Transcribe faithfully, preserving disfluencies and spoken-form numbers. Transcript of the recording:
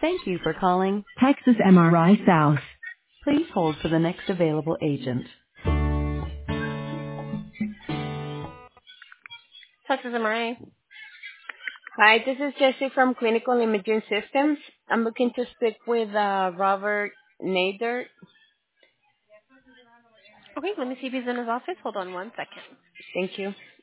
Thank you for calling Texas M R I South. Please hold for the next available agent. Texas M R I. Hi, this is Jessie from Clinical Imaging Systems. I'm looking to speak with uh, Robert Nader. Okay, let me see if he's in his office. Hold on one second. Thank you.